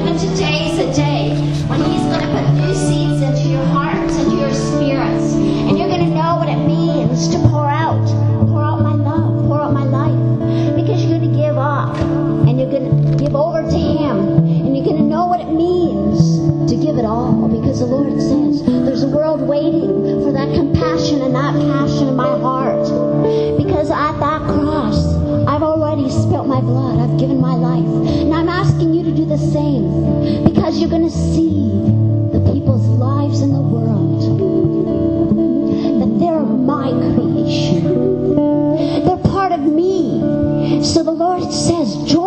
But today is a day when He's going to put new seeds into your hearts, into your spirits. And you're going to know what it means to pour out my love, pour out my life. Because you're going to give up and you're going to give over to Him. And you're going to know what it means to give it all. Because the Lord says there's a world waiting for that compassion and that passion in my heart. Because at that cross, I've already spilt my blood. I've given my life. And I'm asking you to do the same. Because you're going to see the people's lives in the world. That they're my creation. They're part of me. So the Lord says, join